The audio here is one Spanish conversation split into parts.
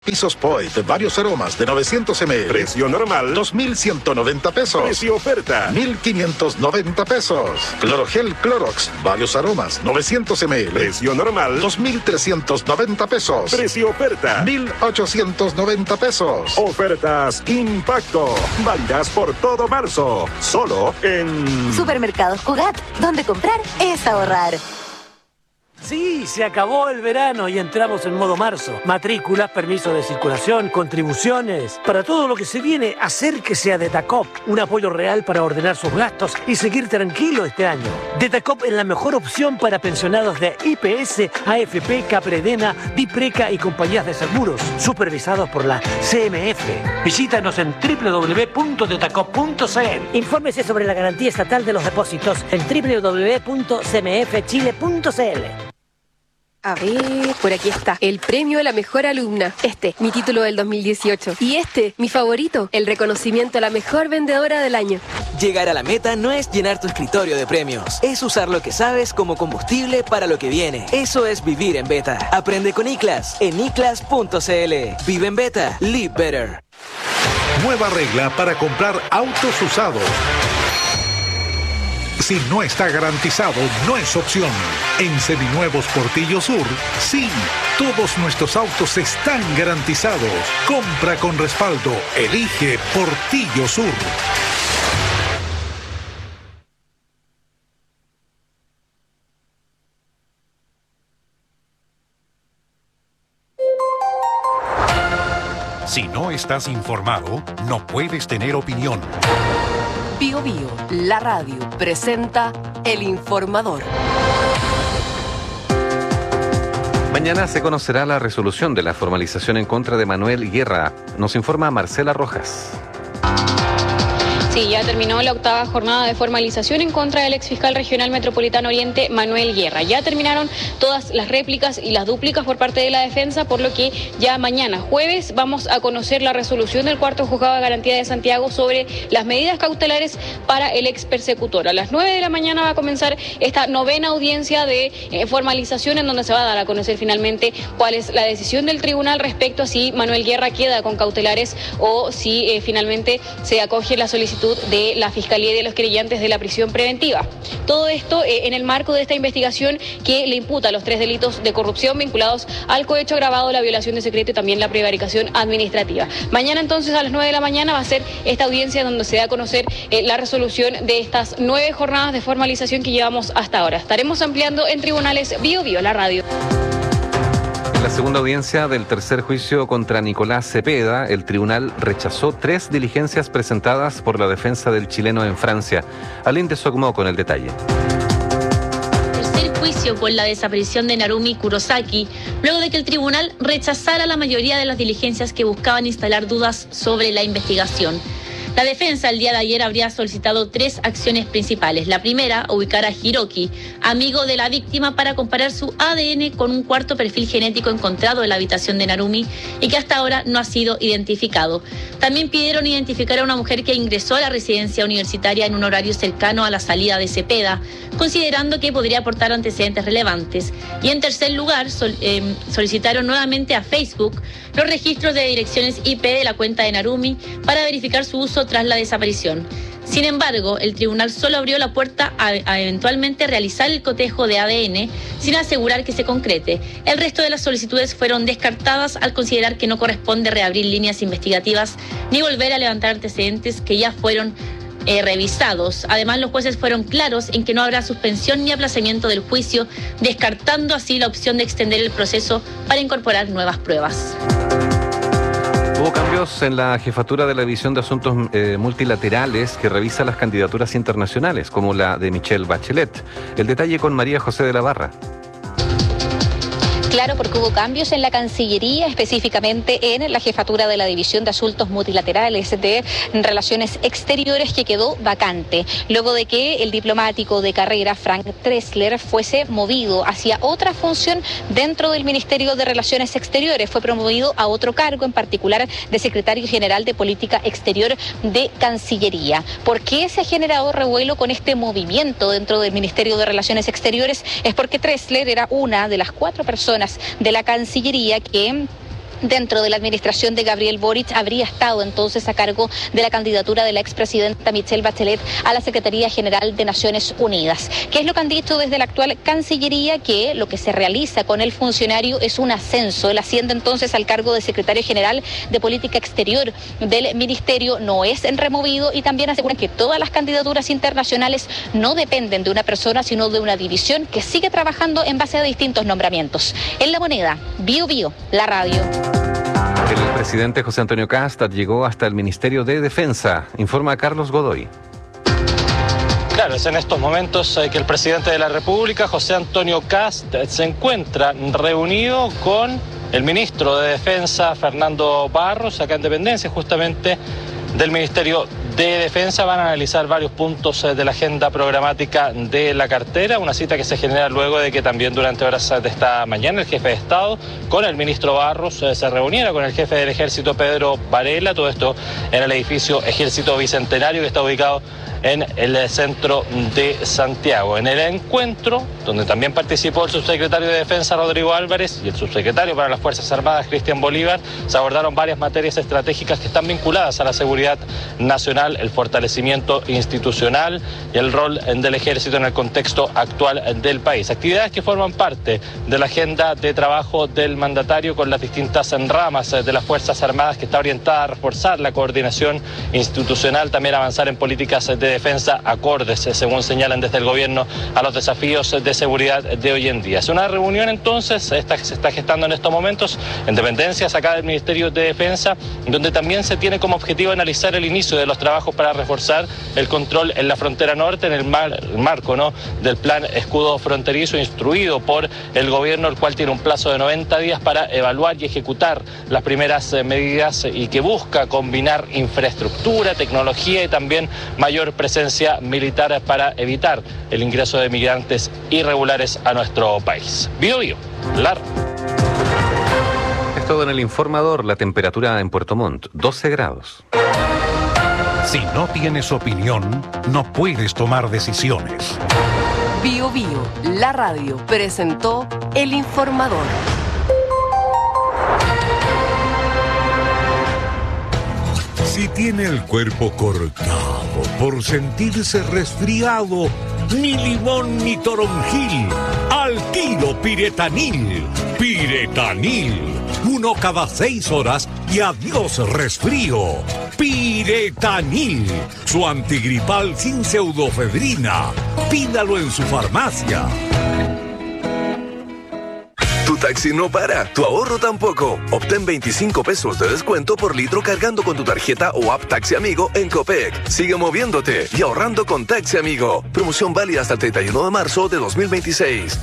Pisos Poit, varios aromas de 900 ml. Precio normal, 2.190 pesos. Precio oferta, 1.590 pesos. Clorogel Clorox, varios aromas, 900 ml. Precio normal, 2.390 pesos. Precio oferta, 1.890 pesos. Ofertas Impacto, válidas por todo marzo. Solo en Supermercados Cugat, donde comprar es ahorrar. Sí, se acabó el verano y entramos en modo marzo. Matrículas, permiso de circulación, contribuciones. Para todo lo que se viene, acérquese a Detacop. Un apoyo real para ordenar sus gastos y seguir tranquilo este año. Detacop es la mejor opción para pensionados de IPS, AFP, Capredena, Dipreca y compañías de seguros, supervisados por la CMF. Visítanos en www.detacop.cl. Infórmese sobre la garantía estatal de los depósitos en www.cmfchile.cl. A ver, por aquí está. El premio a la mejor alumna. Mi título del 2018. Y mi favorito, el reconocimiento a la mejor vendedora del año. Llegar a la meta no es llenar tu escritorio de premios. Es usar lo que sabes como combustible para lo que viene. Eso es vivir en beta. Aprende con iClass en iClass.cl. Vive en beta. Live better. Nueva regla para comprar autos usados. Si no está garantizado, no es opción. En Seminuevos Portillo Sur, sí, todos nuestros autos están garantizados. Compra con respaldo. Elige Portillo Sur. Si no estás informado, no puedes tener opinión. Bio Bio, la radio, presenta El Informador. Mañana se conocerá la resolución de la formalización en contra de Manuel Guerra. Nos informa Marcela Rojas. Sí, ya terminó la 8ª jornada de formalización en contra del exfiscal regional metropolitano Oriente, Manuel Guerra. Ya terminaron todas las réplicas y las dúplicas por parte de la defensa, por lo que ya mañana, jueves, vamos a conocer la resolución del 4º Juzgado de Garantía de Santiago sobre las medidas cautelares para el ex persecutor. A las 9 de la mañana va a comenzar esta 9ª audiencia de formalización, en donde se va a dar a conocer finalmente cuál es la decisión del tribunal respecto a si Manuel Guerra queda con cautelares o si finalmente se acoge la solicitud de la Fiscalía y de los querellantes de la prisión preventiva. Todo esto en el marco de esta investigación que le imputa los 3 delitos de corrupción vinculados al cohecho agravado, la violación de secreto y también la prevaricación administrativa. Mañana entonces a las 9 de la mañana va a ser esta audiencia donde se da a conocer la resolución de estas 9 jornadas de formalización que llevamos hasta ahora. Estaremos ampliando en tribunales Bio Bio, la radio. En la segunda audiencia del tercer juicio contra Nicolás Cepeda, el tribunal rechazó 3 diligencias presentadas por la defensa del chileno en Francia. Aline de Sogmo con el detalle. Tercer juicio por la desaparición de Narumi Kurosaki, luego de que el tribunal rechazara la mayoría de las diligencias que buscaban instalar dudas sobre la investigación. La defensa el día de ayer habría solicitado 3 acciones principales. La primera, ubicar a Hiroki, amigo de la víctima, para comparar su ADN con un cuarto perfil genético encontrado en la habitación de Narumi y que hasta ahora no ha sido identificado. También pidieron identificar a una mujer que ingresó a la residencia universitaria en un horario cercano a la salida de Cepeda, considerando que podría aportar antecedentes relevantes. Y en tercer lugar, solicitaron nuevamente a Facebook los registros de direcciones IP de la cuenta de Narumi para verificar su uso tras la desaparición. Sin embargo, el tribunal solo abrió la puerta a eventualmente realizar el cotejo de ADN sin asegurar que se concrete. El resto de las solicitudes fueron descartadas al considerar que no corresponde reabrir líneas investigativas ni volver a levantar antecedentes que ya fueron revisados. Además, los jueces fueron claros en que no habrá suspensión ni aplazamiento del juicio, descartando así la opción de extender el proceso para incorporar nuevas pruebas. Hubo cambios en la jefatura de la División de Asuntos Multilaterales que revisa las candidaturas internacionales, como la de Michelle Bachelet. El detalle con María José de la Barra. Claro, porque hubo cambios en la Cancillería, específicamente en la jefatura de la División de Asuntos Multilaterales de Relaciones Exteriores, que quedó vacante, luego de que el diplomático de carrera Frank Tressler fuese movido hacia otra función dentro del Ministerio de Relaciones Exteriores. Fue promovido a otro cargo, en particular de secretario general de Política Exterior de Cancillería. ¿Por qué se ha generado revuelo con este movimiento dentro del Ministerio de Relaciones Exteriores? Es porque Tressler era una de las 4 personas de la Cancillería que dentro de la administración de Gabriel Boric habría estado entonces a cargo de la candidatura de la expresidenta Michelle Bachelet a la Secretaría General de Naciones Unidas. ¿Qué es lo que han dicho desde la actual Cancillería? Que lo que se realiza con el funcionario es un ascenso. Él asciende entonces al cargo de Secretario General de Política Exterior del Ministerio, no es removido, y también aseguran que todas las candidaturas internacionales no dependen de una persona, sino de una división que sigue trabajando en base a distintos nombramientos. En La Moneda, Bio Bio, la radio. El presidente José Antonio Kast llegó hasta el Ministerio de Defensa, informa Carlos Godoy. Claro, es en estos momentos que el presidente de la República, José Antonio Kast, se encuentra reunido con el ministro de Defensa, Fernando Barros, acá en Dependencia, justamente del Ministerio de Defensa. Van a analizar varios puntos de la agenda programática de la cartera, una cita que se genera luego de que también durante horas de esta mañana el jefe de Estado con el ministro Barros se reuniera con el jefe del Ejército, Pedro Varela, todo esto en el edificio Ejército Bicentenario, que está ubicado en el centro de Santiago. En el encuentro, donde también participó el subsecretario de Defensa, Rodrigo Álvarez, y el subsecretario para las Fuerzas Armadas, Cristian Bolívar, se abordaron varias materias estratégicas que están vinculadas a la seguridad nacional, el fortalecimiento institucional y el rol del Ejército en el contexto actual del país. Actividades que forman parte de la agenda de trabajo del mandatario con las distintas ramas de las Fuerzas Armadas, que está orientada a reforzar la coordinación institucional, también avanzar en políticas de defensa acordes, según señalan desde el gobierno, a los desafíos de seguridad de hoy en día. Es una reunión entonces, esta que se está gestando en estos momentos en dependencias acá del Ministerio de Defensa, donde también se tiene como objetivo analizar el inicio de los trabajos para reforzar el control en la frontera norte en el marco, ¿no?, del plan escudo fronterizo instruido por el gobierno, el cual tiene un plazo de 90 días para evaluar y ejecutar las primeras medidas, y que busca combinar infraestructura, tecnología y también mayor presencia militar para evitar el ingreso de migrantes irregulares a nuestro país. Bio Bio, Es todo en el informador. La temperatura en Puerto Montt, 12 grados. Si no tienes opinión, no puedes tomar decisiones. Bio Bio, la radio, presentó El Informador. Si tiene el cuerpo cortado por sentirse resfriado, ni limón ni toronjil, al tiro Piretanil. Piretanil, 1 cada 6 horas y adiós resfrío. Piretanil, su antigripal sin pseudofedrina. Pídalo en su farmacia. Tu taxi no para, tu ahorro tampoco. Obtén 25 pesos de descuento por litro cargando con tu tarjeta o app Taxi Amigo en Copec. Sigue moviéndote y ahorrando con Taxi Amigo. Promoción válida hasta el 31 de marzo de 2026.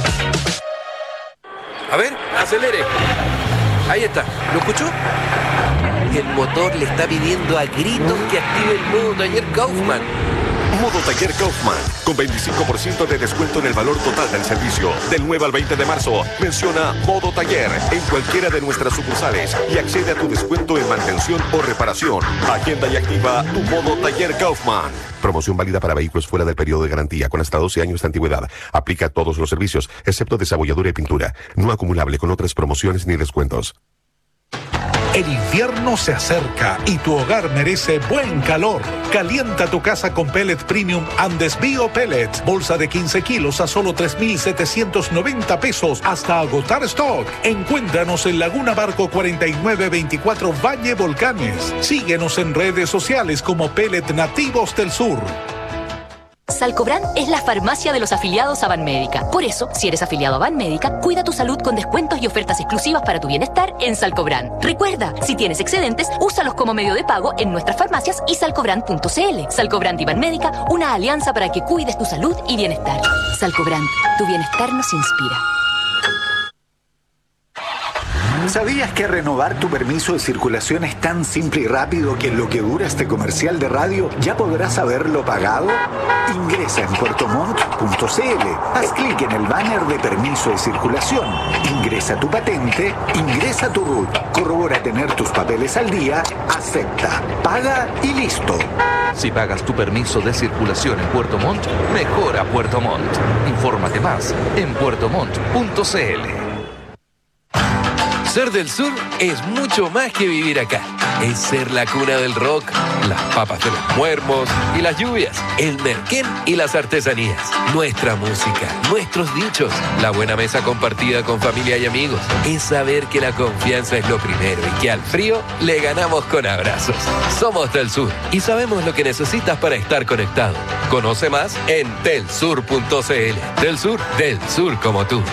A ver, acelere. Ahí está, ¿lo escuchó? El motor le está pidiendo a gritos que active el nuevo taller Kaufman. Modo Taller Kaufman, con 25% de descuento en el valor total del servicio. Del 9 al 20 de marzo, menciona Modo Taller en cualquiera de nuestras sucursales y accede a tu descuento en mantención o reparación. Agenda y activa tu Modo Taller Kaufman. Promoción válida para vehículos fuera del periodo de garantía con hasta 12 años de antigüedad. Aplica a todos los servicios, excepto desabolladura y pintura. No acumulable con otras promociones ni descuentos. El invierno se acerca y tu hogar merece buen calor. Calienta tu casa con Pellet Premium Andes Bio Pellets. Bolsa de 15 kilos a solo 3,790 pesos hasta agotar stock. Encuéntranos en Laguna Barco 4924 Valle Volcanes. Síguenos en redes sociales como Pellet Nativos del Sur. Salcobran es la farmacia de los afiliados a Banmédica. Por eso, si eres afiliado a Banmédica, cuida tu salud con descuentos y ofertas exclusivas para tu bienestar en Salcobran. Recuerda, si tienes excedentes, úsalos como medio de pago en nuestras farmacias y salcobran.cl. Salcobran y Banmédica, una alianza para que cuides tu salud y bienestar. Salcobran, tu bienestar nos inspira. ¿Sabías que renovar tu permiso de circulación es tan simple y rápido que en lo que dura este comercial de radio ya podrás haberlo pagado? Ingresa en puertomont.cl, haz clic en el banner de permiso de circulación, ingresa tu patente, ingresa tu RUT, corrobora tener tus papeles al día, acepta, paga y listo. Si pagas tu permiso de circulación en Puerto Montt, mejora Puerto Montt. Infórmate más en puertomont.cl. Ser del sur es mucho más que vivir acá. Es ser la cuna del rock, las papas de los muermos y las lluvias, el merquén y las artesanías, nuestra música, nuestros dichos, la buena mesa compartida con familia y amigos. Es saber que la confianza es lo primero y que al frío le ganamos con abrazos. Somos del sur y sabemos lo que necesitas para estar conectado. Conoce más en telsur.cl. Del sur como tú.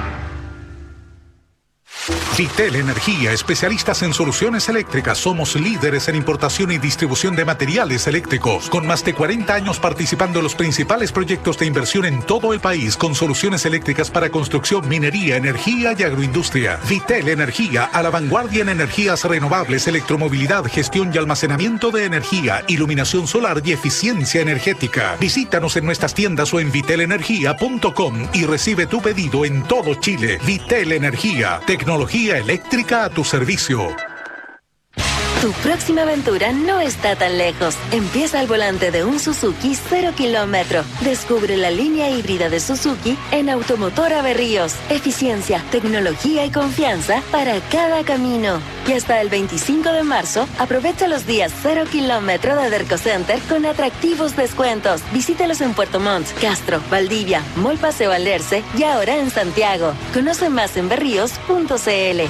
Vitel Energía, especialistas en soluciones eléctricas. Somos líderes en importación y distribución de materiales eléctricos, con más de 40 años participando en los principales proyectos de inversión en todo el país, con soluciones eléctricas para construcción, minería, energía y agroindustria. Vitel Energía, a la vanguardia en energías renovables, electromovilidad, gestión y almacenamiento de energía, iluminación solar y eficiencia energética. Visítanos en nuestras tiendas o en vitelenergia.com y recibe tu pedido en todo Chile. Vitel Energía, tecnología eléctrica a tu servicio. Tu próxima aventura no está tan lejos. Empieza al volante de un Suzuki 0 kilómetro. Descubre la línea híbrida de Suzuki en Automotora Berríos. Eficiencia, tecnología y confianza para cada camino. Y hasta el 25 de marzo, aprovecha los días 0 kilómetro de Derco Center con atractivos descuentos. Visítalos en Puerto Montt, Castro, Valdivia, Mall Paseo Alerce y ahora en Santiago. Conoce más en berríos.cl.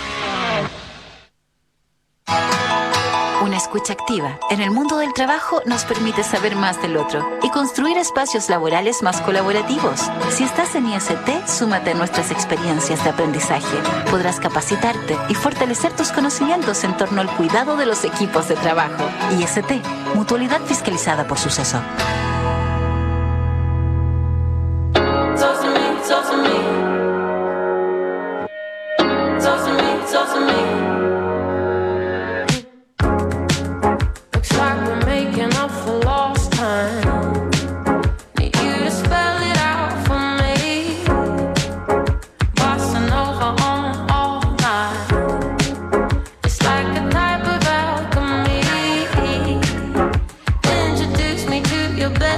Una escucha activa en el mundo del trabajo nos permite saber más del otro y construir espacios laborales más colaborativos. Si estás en IST, súmate a nuestras experiencias de aprendizaje. Podrás capacitarte y fortalecer tus conocimientos en torno al cuidado de los equipos de trabajo. IST, mutualidad fiscalizada por Suceso. Your bed.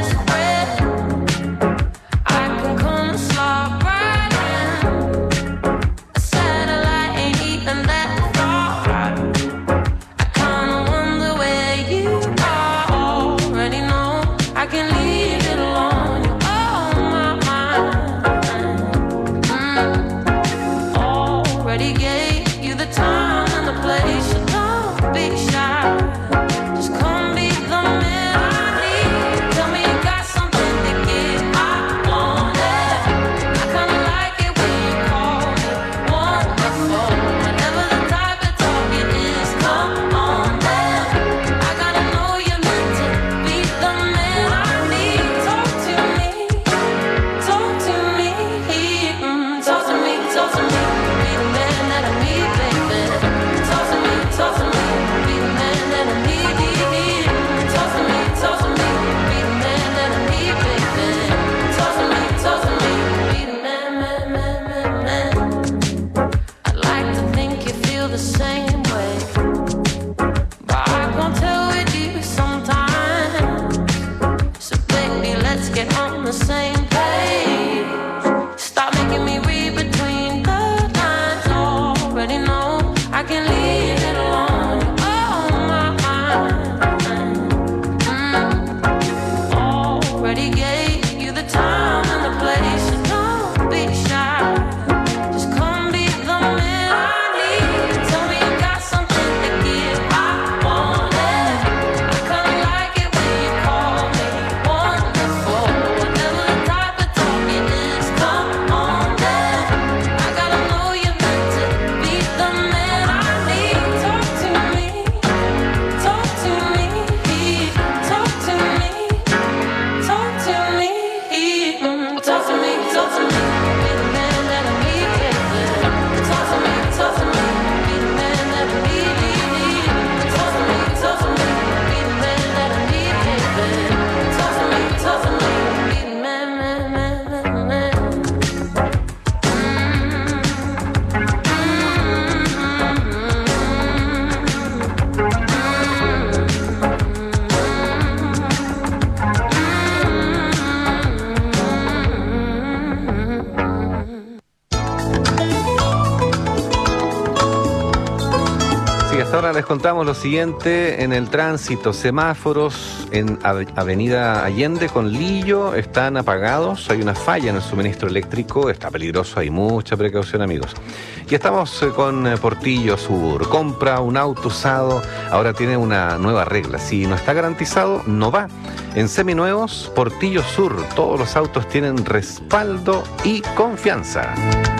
Ahora les contamos lo siguiente: en el tránsito, semáforos en Avenida Allende con Lillo están apagados, hay una falla en el suministro eléctrico, está peligroso, hay mucha precaución, amigos. Y estamos con Portillo Sur. Compra un auto usado, ahora tiene una nueva regla: si no está garantizado, no va. En seminuevos, Portillo Sur, todos los autos tienen respaldo y confianza.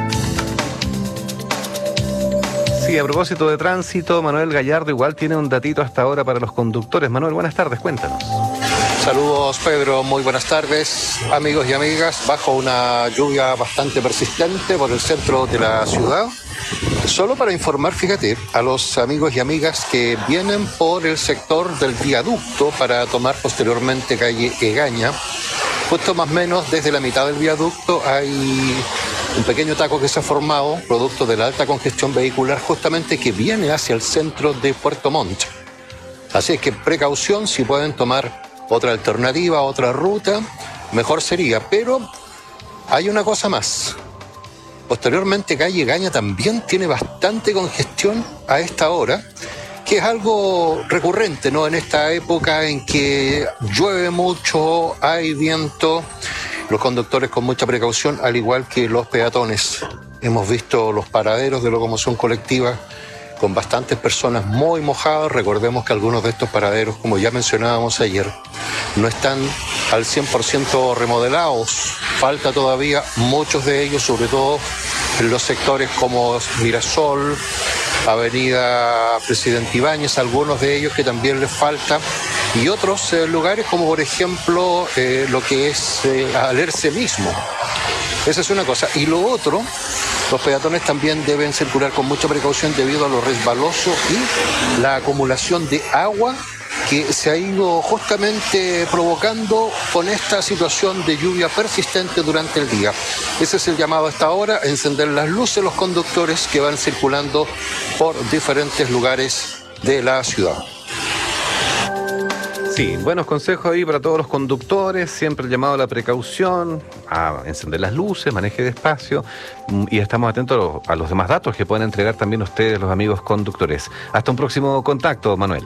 Sí, a propósito de tránsito, Manuel Gallardo igual tiene un datito hasta ahora para los conductores. Manuel, buenas tardes, cuéntanos. Saludos, Pedro, muy buenas tardes, amigos y amigas. Bajo una lluvia bastante persistente por el centro de la ciudad. Solo para informar, fíjate, a los amigos y amigas que vienen por el sector del viaducto para tomar posteriormente calle Egaña, justo más o menos desde la mitad del viaducto hay un pequeño taco que se ha formado, producto de la alta congestión vehicular, justamente que viene hacia el centro de Puerto Montt. Así es que precaución, si pueden tomar otra alternativa, otra ruta, mejor sería. Pero hay una cosa más. Posteriormente, calle Gaña también tiene bastante congestión a esta hora, que es algo recurrente, ¿no? En esta época en que llueve mucho, hay viento. Los conductores con mucha precaución, al igual que los peatones. Hemos visto los paraderos de locomoción colectiva con bastantes personas muy mojadas. Recordemos que algunos de estos paraderos, como ya mencionábamos ayer, no están al 100% remodelados. Falta todavía muchos de ellos, sobre todo en los sectores como Mirasol, Avenida Presidente Ibáñez, algunos de ellos que también les falta, y otros lugares como por ejemplo lo que es Alerce mismo. Esa es una cosa. Y lo otro, los peatones también deben circular con mucha precaución debido a lo resbaloso y la acumulación de agua que se ha ido justamente provocando con esta situación de lluvia persistente durante el día. Ese es el llamado a esta hora: encender las luces los conductores que van circulando por diferentes lugares de la ciudad. Sí, buenos consejos ahí para todos los conductores, siempre el llamado a la precaución, a encender las luces, maneje despacio, y estamos atentos a los demás datos que pueden entregar también ustedes, los amigos conductores. Hasta un próximo contacto, Manuel.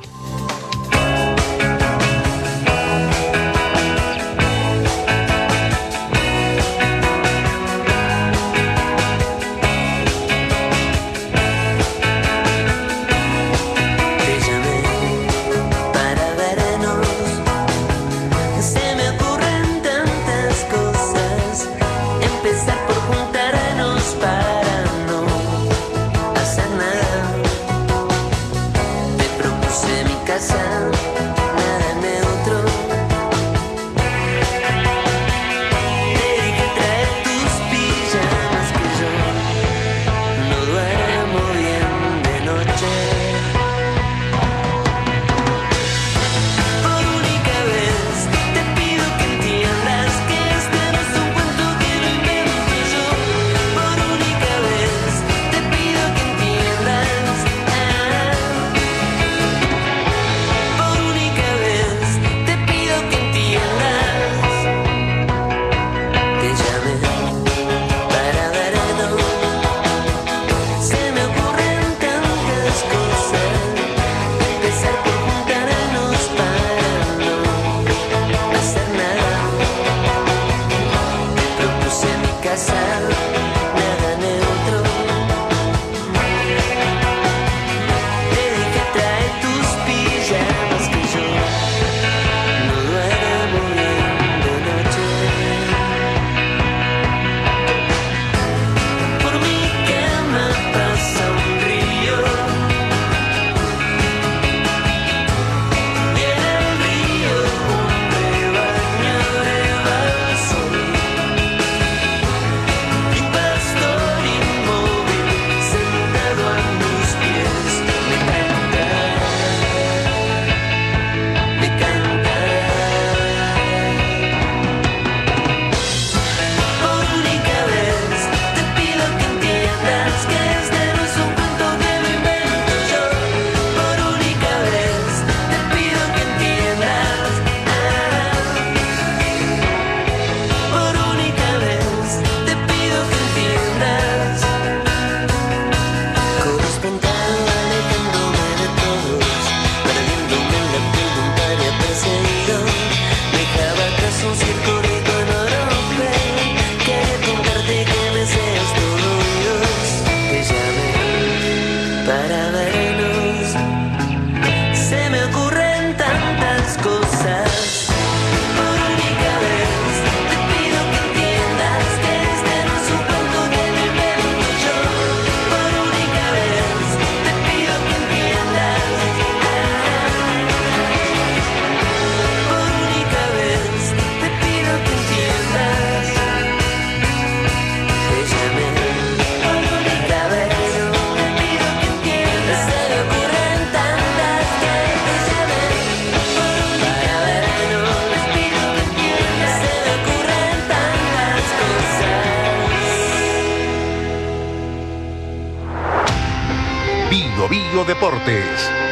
Radio Deportes.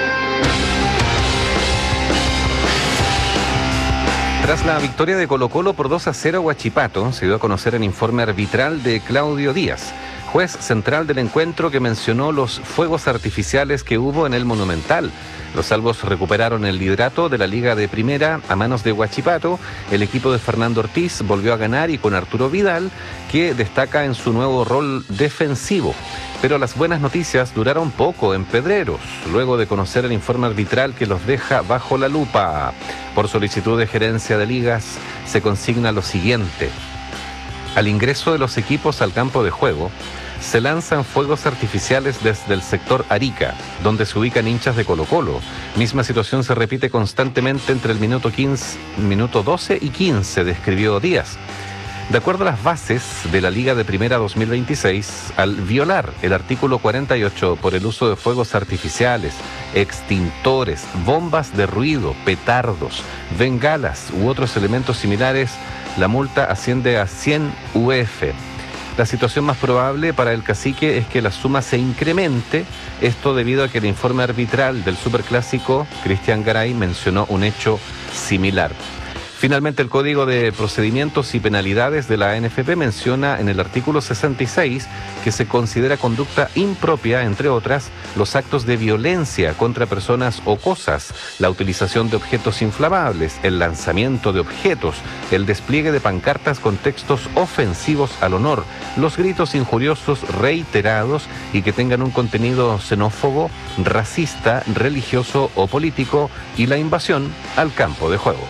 Tras la victoria de Colo-Colo por 2-0 a Huachipato, se dio a conocer el informe arbitral de Claudio Díaz, juez central del encuentro, que mencionó los fuegos artificiales que hubo en el Monumental. Los albos recuperaron el liderato de la Liga de Primera a manos de Huachipato. El equipo de Fernando Ortiz volvió a ganar y con Arturo Vidal, que destaca en su nuevo rol defensivo. Pero las buenas noticias duraron poco en Pedreros, luego de conocer el informe arbitral que los deja bajo la lupa. Por solicitud de gerencia de ligas, se consigna lo siguiente. Al ingreso de los equipos al campo de juego, se lanzan fuegos artificiales desde el sector Arica, donde se ubican hinchas de Colo-Colo. Misma situación se repite constantemente entre el minuto 12 y 15, describió Díaz. De acuerdo a las bases de la Liga de Primera 2026, al violar el artículo 48 por el uso de fuegos artificiales, extintores, bombas de ruido, petardos, bengalas u otros elementos similares, la multa asciende a 100 UF. La situación más probable para el cacique es que la suma se incremente, esto debido a que el informe arbitral del Superclásico, Cristian Garay, mencionó un hecho similar. Finalmente, el Código de Procedimientos y Penalidades de la ANFP menciona en el artículo 66 que se considera conducta impropia, entre otras, los actos de violencia contra personas o cosas, la utilización de objetos inflamables, el lanzamiento de objetos, el despliegue de pancartas con textos ofensivos al honor, los gritos injuriosos reiterados y que tengan un contenido xenófobo, racista, religioso o político, y la invasión al campo de juego.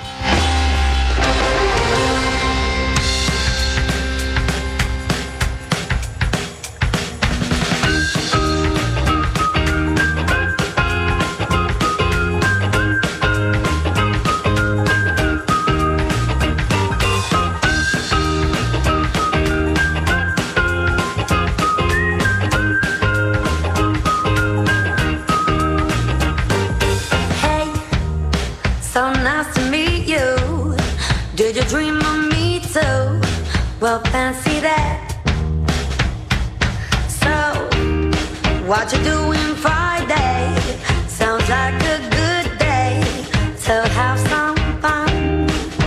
Well, fancy that. So, what you doing Friday? Sounds like a good day to have some fun.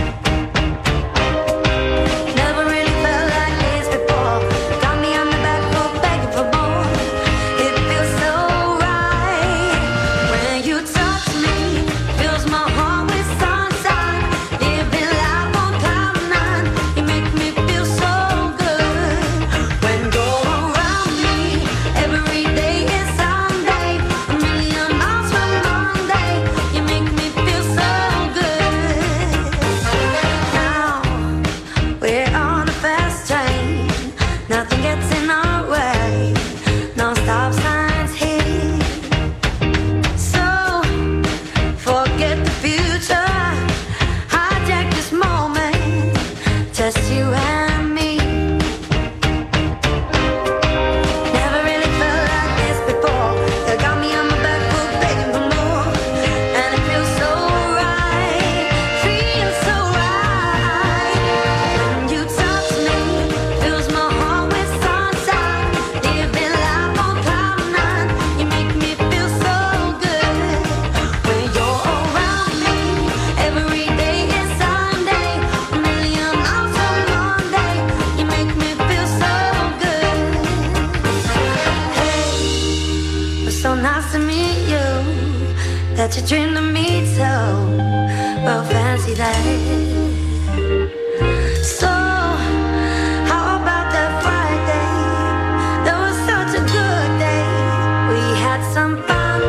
Never really felt like this before. Got me on the back foot begging for more. It feels so right when you touch me. Fills my heart with sunshine. Living life on cloud nine. You make me feel so good when you're around me. Every day is Sunday, a million miles from Monday. You make me feel so good. Now we're on a fast train. Nothing gets in our way. No stop signs here. So forget the future. Hijack this moment. Just you and me. Never really felt like this before. You got me on my back foot begging for more. And it feels so right. Feels so right. When you touch me, fills my heart with sunshine. Living life on cloud nine. You make me feel so good when you're around me. Every day is Sunday, a million miles from Monday. You make me feel so good. Hey, it's so nice to meet you. That you dreamed of me too. Well, fancy that. So, how about that Friday? That was such a good day. We had some fun.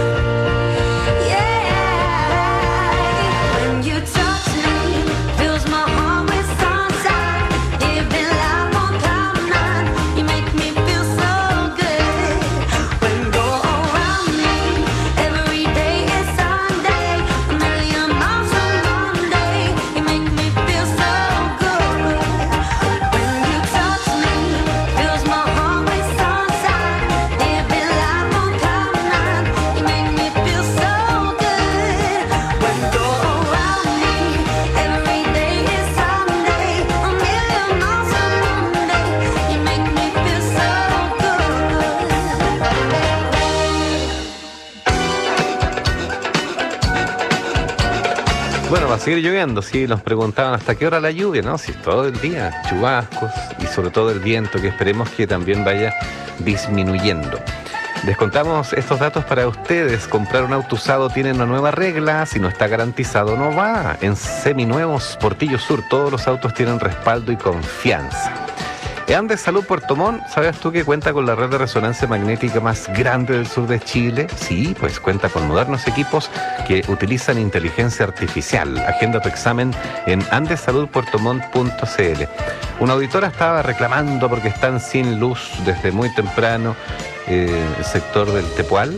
Yeah. When you touch me, fills my heart with sunshine. Living life on cloud nine. You make me feel so good. When you're around me, every day is Sunday. A million miles from Monday. You make me feel so good. Bueno, va a seguir lloviendo, sí, nos preguntaban hasta qué hora la lluvia, ¿no? Si es todo el día, chubascos y sobre todo el viento, que esperemos que también vaya disminuyendo. Les contamos estos datos para ustedes. Comprar un auto usado tiene una nueva regla. Si no está garantizado, no va. En Seminuevos Portillo Sur, todos los autos tienen respaldo y confianza. Andes Salud Puerto Montt, ¿sabes tú que cuenta con la red de resonancia magnética más grande del sur de Chile? Sí, pues cuenta con modernos equipos que utilizan inteligencia artificial. Agenda tu examen en andesaludpuertomont.cl. Una auditora estaba reclamando porque están sin luz desde muy temprano el sector del Tepual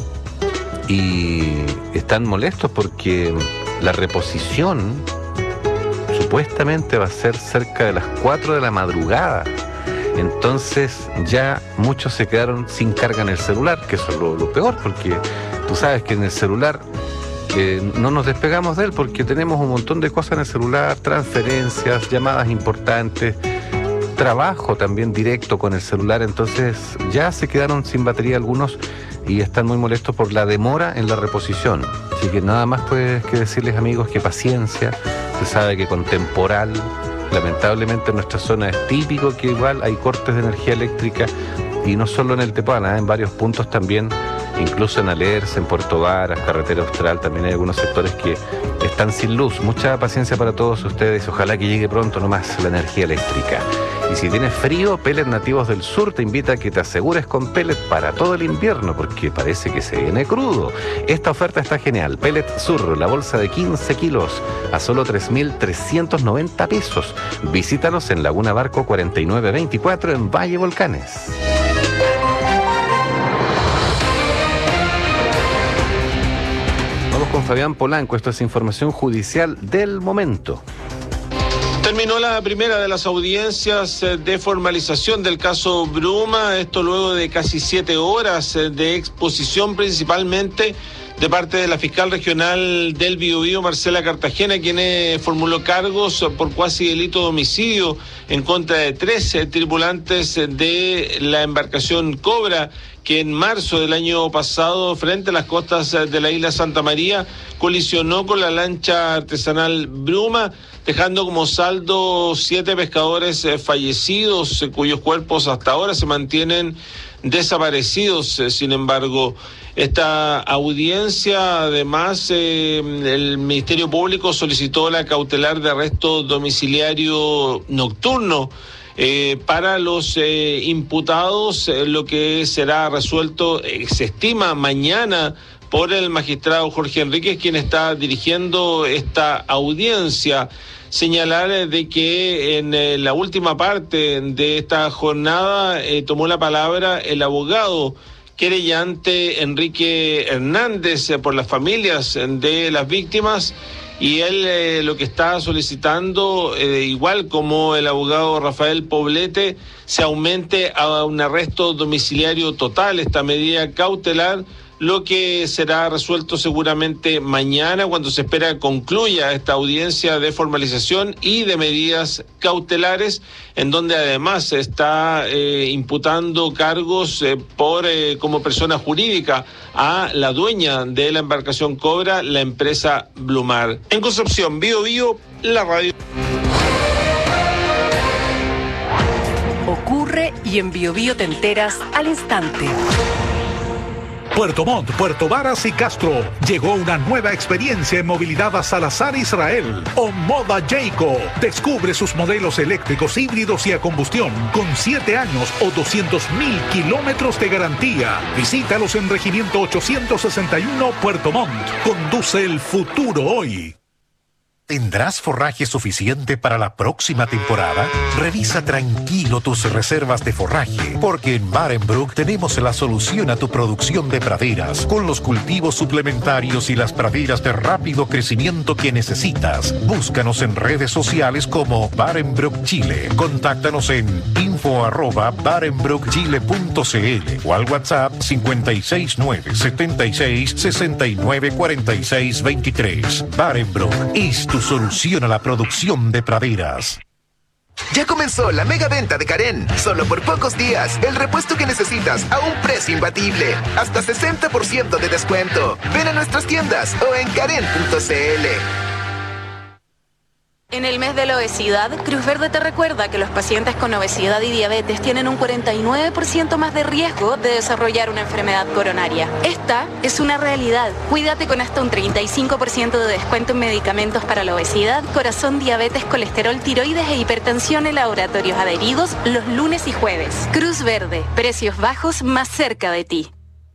y están molestos porque la reposición supuestamente va a ser cerca de las 4 de la madrugada. Entonces ya muchos se quedaron sin carga en el celular, que eso es lo peor, porque tú sabes que en el celular no nos despegamos de él porque tenemos un montón de cosas en el celular, transferencias, llamadas importantes, trabajo también directo con el celular. Entonces ya se quedaron sin batería algunos y están muy molestos por la demora en la reposición. Así que nada más pues que decirles, amigos, que paciencia. Se sabe que con temporal, lamentablemente en nuestra zona es típico que igual hay cortes de energía eléctrica, y no solo en el Tepual, en varios puntos también, incluso en Alerce, en Puerto Varas, Carretera Austral, también hay algunos sectores que están sin luz. Mucha paciencia para todos ustedes, ojalá que llegue pronto nomás la energía eléctrica. Y si tienes frío, Pellet Nativos del Sur te invita a que te asegures con pellet para todo el invierno, porque parece que se viene crudo. Esta oferta está genial. Pellet Sur, la bolsa de 15 kilos, a solo 3.390 pesos. Visítanos en Laguna Barco 4924 en Valle Volcanes. Vamos con Fabián Polanco, esto es información judicial del momento. Terminó la primera de las audiencias de formalización del caso Bruma, esto luego de casi 7 horas de exposición, principalmente de parte de la fiscal regional del Biobío, Marcela Cartagena, quien formuló cargos por cuasi delito de homicidio en contra de 13 tripulantes de la embarcación Cobra, que en marzo del año pasado, frente a las costas de la isla Santa María, colisionó con la lancha artesanal Bruma, dejando como saldo 7 pescadores fallecidos, cuyos cuerpos hasta ahora se mantienen desaparecidos. Sin embargo, esta audiencia, además, el Ministerio Público solicitó la cautelar de arresto domiciliario nocturno para los imputados, lo que será resuelto, se estima, mañana por el magistrado Jorge Enríquez, quien está dirigiendo esta audiencia. Señalar de que en la última parte de esta jornada tomó la palabra el abogado querellante Enrique Hernández por las familias de las víctimas, y él lo que está solicitando, igual como el abogado Rafael Poblete, se aumente a un arresto domiciliario total esta medida cautelar, lo que será resuelto seguramente mañana, cuando se espera concluya esta audiencia de formalización y de medidas cautelares, en donde además se está imputando cargos por como persona jurídica a la dueña de la embarcación Cobra, la empresa Blumar. En Concepción, Biobío, la radio. Ocurre y en Biobío te enteras al instante. Puerto Montt, Puerto Varas y Castro. Llegó una nueva experiencia en movilidad a Salazar Israel. Omoda Jayco. Descubre sus modelos eléctricos, híbridos y a combustión con 7 años o 200.000 kilómetros de garantía. Visítalos en Regimiento 861 Puerto Montt. Conduce el futuro hoy. ¿Tendrás forraje suficiente para la próxima temporada? Revisa tranquilo tus reservas de forraje, porque en Barenbrook tenemos la solución a tu producción de praderas, con los cultivos suplementarios y las praderas de rápido crecimiento que necesitas. Búscanos en redes sociales como Barenbrook Chile. Contáctanos en info@barenbrookchile.cl o al WhatsApp 569 76 69 46 23. Barenbrook es tu solución a la producción de praderas. Ya comenzó la mega venta de Karen. Solo por pocos días, el repuesto que necesitas a un precio imbatible. Hasta 60% de descuento. Ven a nuestras tiendas o en karen.cl. En el mes de la obesidad, Cruz Verde te recuerda que los pacientes con obesidad y diabetes tienen un 49% más de riesgo de desarrollar una enfermedad coronaria. Esta es una realidad. Cuídate con hasta un 35% de descuento en medicamentos para la obesidad, corazón, diabetes, colesterol, tiroides e hipertensión en laboratorios adheridos los lunes y jueves. Cruz Verde, precios bajos más cerca de ti.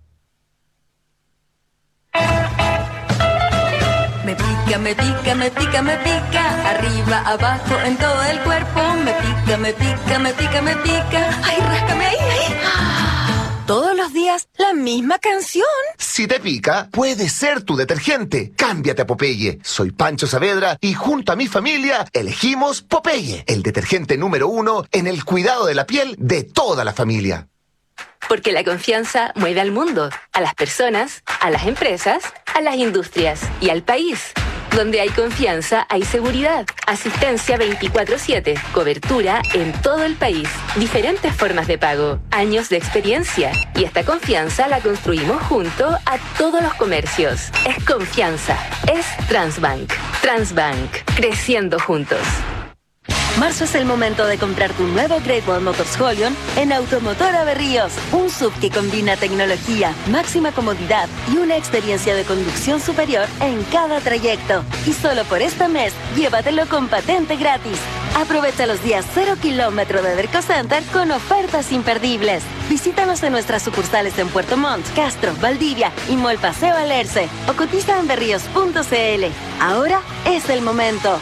Me pica, me pica, me pica, me pica. Arriba, abajo, en todo el cuerpo. Me pica, me pica, me pica, me pica. Ay, ráscame ahí, ahí. Todos los días, la misma canción. Si te pica, puede ser tu detergente. Cámbiate a Popeye. Soy Pancho Saavedra y junto a mi familia elegimos Popeye, el detergente número 1 en el cuidado de la piel de toda la familia. Porque la confianza mueve al mundo, a las personas, a las empresas, a las industrias y al país. Donde hay confianza, hay seguridad. Asistencia 24/7, cobertura en todo el país, diferentes formas de pago, años de experiencia. Y esta confianza la construimos junto a todos los comercios. Es confianza, es Transbank. Transbank, creciendo juntos. Marzo es el momento de comprar tu nuevo Great Wall Motors Holion en Automotora Berríos. Un SUV que combina tecnología, máxima comodidad y una experiencia de conducción superior en cada trayecto. Y solo por este mes, llévatelo con patente gratis. Aprovecha los días 0 kilómetro de Derco Center con ofertas imperdibles. Visítanos en nuestras sucursales en Puerto Montt, Castro, Valdivia y Mall Paseo Alerce o cotiza en berríos.cl. Ahora es el momento.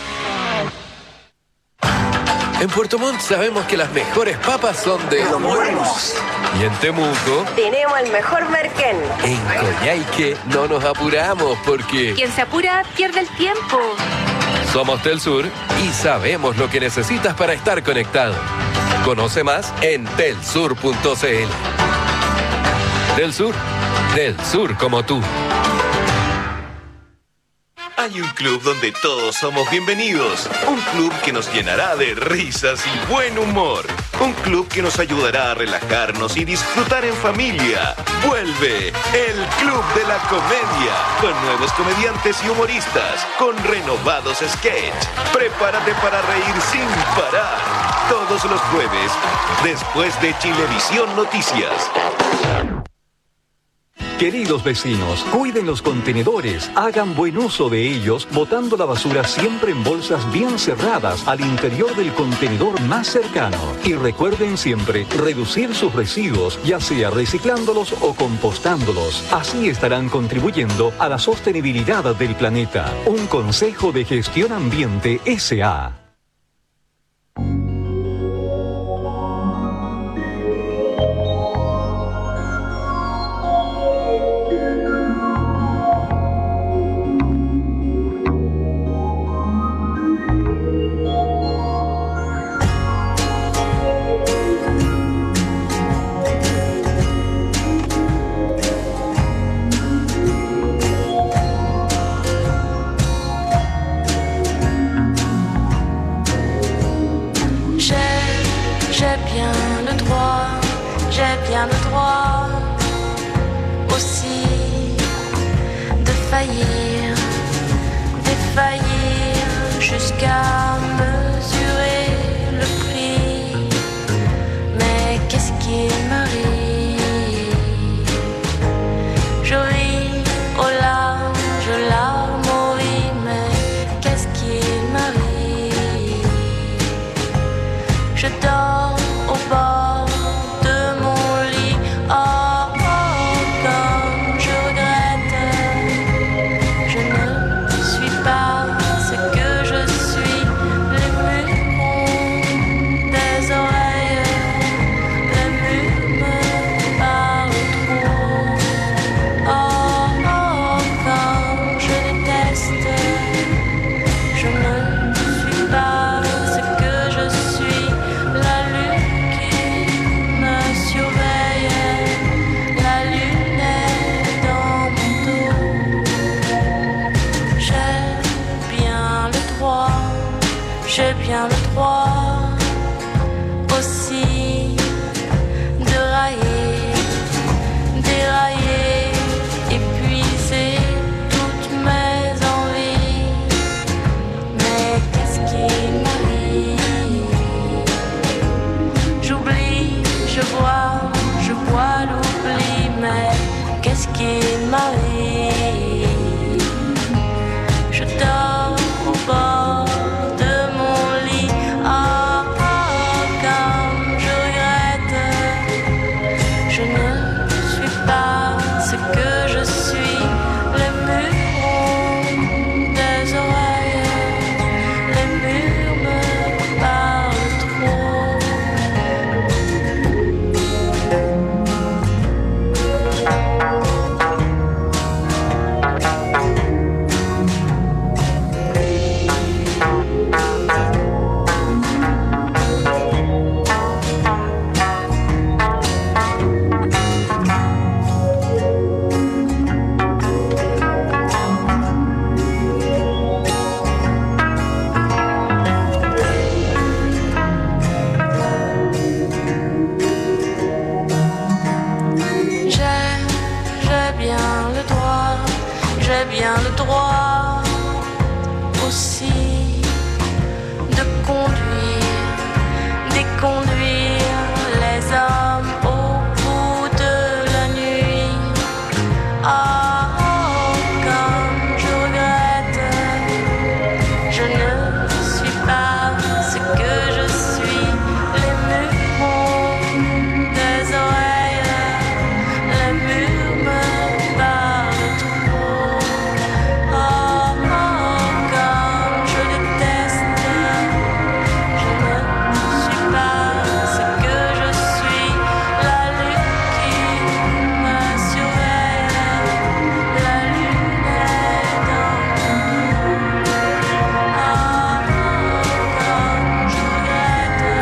En Puerto Montt sabemos que las mejores papas son de Los Muermos. Y en Temuco, Tenemos el mejor merquén. en Coyhaique, no nos apuramos porque Quien se apura pierde el tiempo. somos Telsur y sabemos lo que necesitas para estar conectado. Conoce más en telsur.cl. Telsur, del sur como tú. Hay un club donde todos somos bienvenidos. Un club que nos llenará de risas y buen humor. Un club que nos ayudará a relajarnos y disfrutar en familia. Vuelve el Club de la Comedia. Con nuevos comediantes y humoristas. Con renovados sketch. Prepárate para reír sin parar. Todos los jueves, después de Chilevisión Noticias. Queridos vecinos, cuiden los contenedores, hagan buen uso de ellos, botando la basura siempre en bolsas bien cerradas al interior del contenedor más cercano. Y recuerden siempre reducir sus residuos, ya sea reciclándolos o compostándolos. Así estarán contribuyendo a la sostenibilidad del planeta. Un consejo de gestión ambiente S.A. bien le droit aussi de faillir, défaillir jusqu'à mesurer le prix. Mais qu'est-ce qui m'arrive? Je ris aux larmes, je larme au riz, mais qu'est-ce qui m'arrive? Je dors au bord de mon lit, oh, oh, comme je regrette. Je ne suis pas ce que je suis, les murs des oreilles, les murs me parlent trop. Oh, oh, comme je déteste. Je ne suis pas ce que je suis, la lune qui me surveille, la lune est dans mon dos. J'ai bien le droit, j'ai bien le droit aussi de railler, dérailler, épuiser toutes mes envies. Mais qu'est-ce qui j'aurais bien le droit aussi de déconduire les hommes au bout de la nuit. Ah, oh, comme je regrette, je ne suis pas ce que je suis. Les murs des oreilles, les murs me parlent tout haut. Oh, oh, comme je déteste, je ne suis pas ce que je suis. La lune qui me surveille, la lune est dans le monde. Ah, comme je regrette,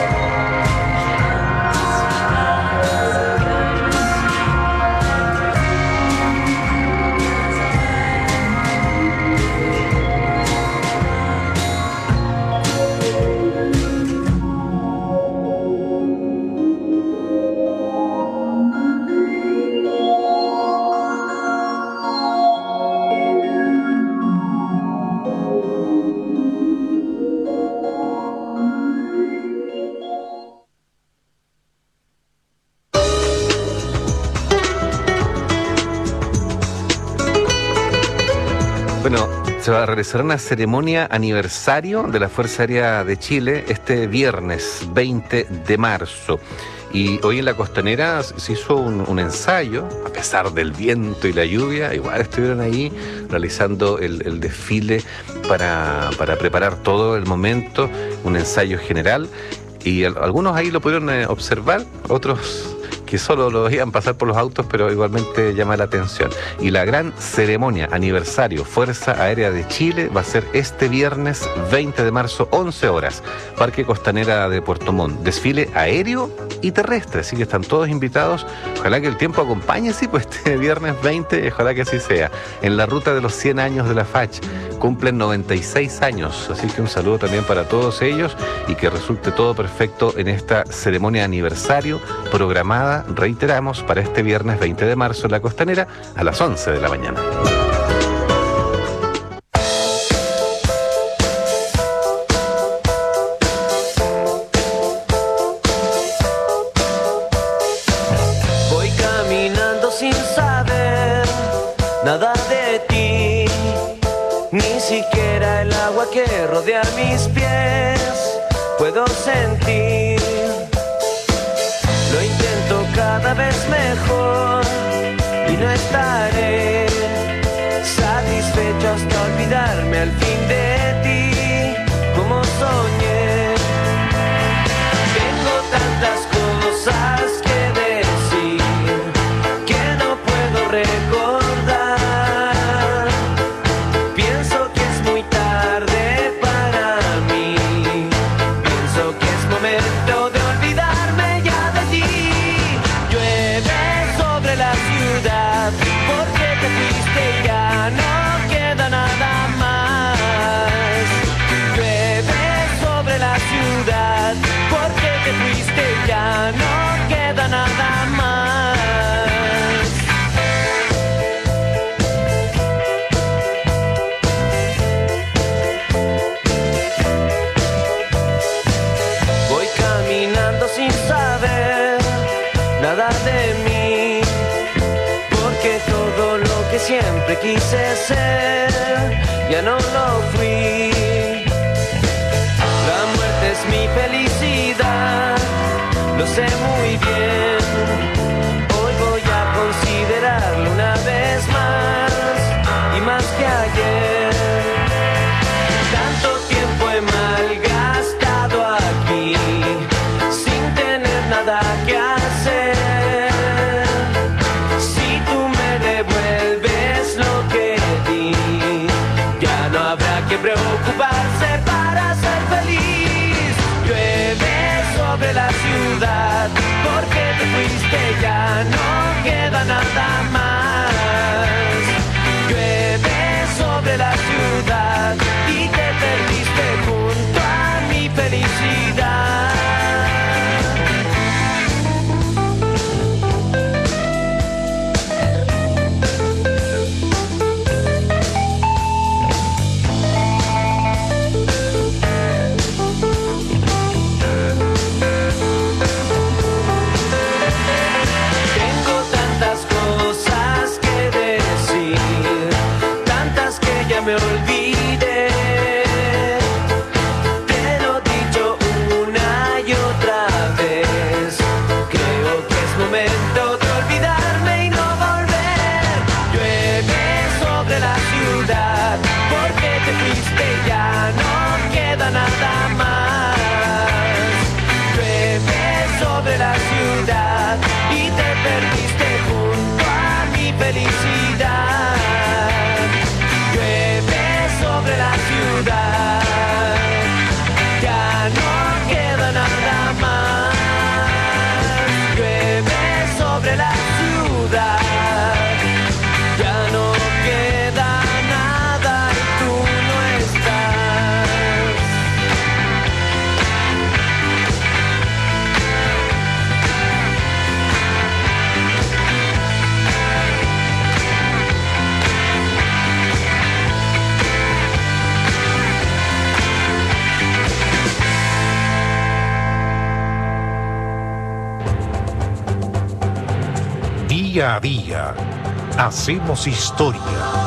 Bueno, se va a realizar una ceremonia aniversario de la Fuerza Aérea de Chile este viernes 20 de marzo. Y hoy en la Costanera se hizo un ensayo, a pesar del viento y la lluvia, igual estuvieron ahí realizando el desfile para preparar todo el momento, un ensayo general. Y algunos ahí lo pudieron observar, otros que solo lo veían pasar por los autos, pero igualmente llama la atención. Y la gran ceremonia aniversario Fuerza Aérea de Chile va a ser este viernes 20 de marzo, 11 horas, Parque Costanera de Puerto Montt. Desfile aéreo y terrestre, así que están todos invitados. Ojalá que el tiempo acompañe, sí, pues este viernes 20, ojalá que así sea. En la ruta de los 100 años de la FACH, cumplen 96 años, así que un saludo también para todos ellos y que resulte todo perfecto en esta ceremonia aniversario programada, reiteramos, para este viernes 20 de marzo en la Costanera a las 11 de la mañana. Voy caminando sin saber nada de ti, ni siquiera el agua que rodea mis pies puedo sentir. Lo intento cada vez mejor y no estaré satisfecho hasta olvidarme al fin de ti, como soñé. Tengo tantas cosas que decir que no puedo recordar. Pienso que es muy tarde para mí, pienso que es momento de olvidarme ya de ti. Llueve sobre la ciudad porque te fuiste y ya no queda nada más. Llueve sobre la ciudad porque te fuiste y ya no queda nada más. Voy caminando sin saber nada de mí, porque todo lo que siempre quise ser ya no lo fui. La muerte es mi felicidad, lo sé muy bien. Hoy voy a considerarlo una vez más y más que ayer. Tanto tiempo he malgastado aquí sin tener nada que hacer. Si tú me devuelves lo que di, ya no habrá que preocuparse para ser feliz. Llueve sobre la ciudad porque te fuiste, ya no queda nada más. Llueve sobre la ciudad y te perdiste junto a mi felicidad. ya me olvidé. Te lo he dicho una y otra vez. Creo que es momento de olvidarme y no volver. Llueve sobre la ciudad porque te fuiste y ya no queda nada más. Llueve sobre la ciudad y te perdiste junto a mi felicidad. Llueve sobre la ciudad, ya no queda nada más. Llueve sobre la ciudad, ya no queda nada y tú no estás. Día a día, hacemos historia.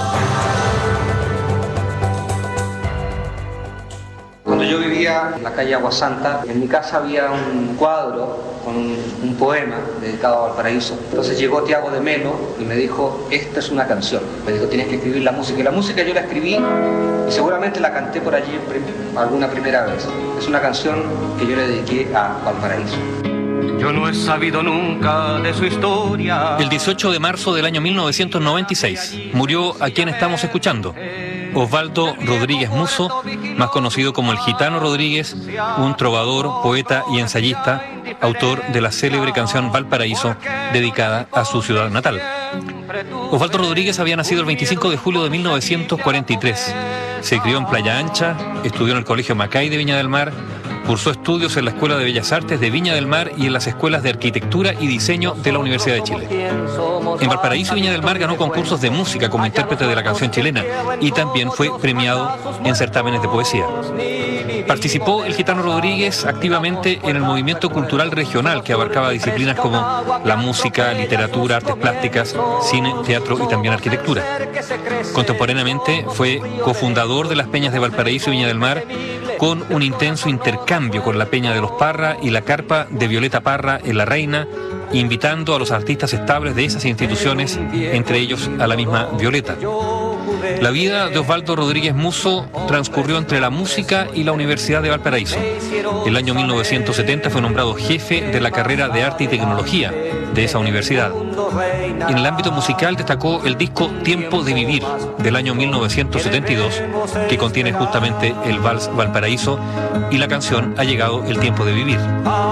Cuando yo vivía en la calle Aguasanta, en mi casa había un cuadro con un poema dedicado a Valparaíso. Entonces llegó Tiago de Melo y me dijo, esta es una canción. Me dijo, tienes que escribir la música. Y la música yo la escribí y seguramente la canté por allí alguna primera vez. Es una canción que yo le dediqué a Valparaíso. Yo no he sabido nunca de su historia. El 18 de marzo del año 1996 murió a quien estamos escuchando, Osvaldo Rodríguez Musso, más conocido como el Gitano Rodríguez, un trovador, poeta y ensayista, autor de la célebre canción Valparaíso, dedicada a su ciudad natal. Osvaldo Rodríguez había nacido el 25 de julio de 1943. Se crió en Playa Ancha, estudió en el Colegio Macay de Viña del Mar, cursó estudios en la Escuela de Bellas Artes de Viña del Mar y en las escuelas de Arquitectura y Diseño de la Universidad de Chile. En Valparaíso y Viña del Mar ganó concursos de música como intérprete de la canción chilena y también fue premiado en certámenes de poesía. Participó el Gitano Rodríguez activamente en el movimiento cultural regional que abarcaba disciplinas como la música, literatura, artes plásticas, cine, teatro y también arquitectura. Contemporáneamente fue cofundador de las Peñas de Valparaíso y Viña del Mar, con un intenso intercambio con la Peña de los Parra y la carpa de Violeta Parra en La Reina, invitando a los artistas estables de esas instituciones, entre ellos a la misma Violeta. La vida de Osvaldo Rodríguez Musso transcurrió entre la música y la Universidad de Valparaíso. El año 1970 fue nombrado jefe de la carrera de Arte y Tecnología de esa universidad. En el ámbito musical destacó el disco Tiempo de Vivir del año 1972, que contiene justamente el vals Valparaíso y la canción Ha llegado el tiempo de vivir.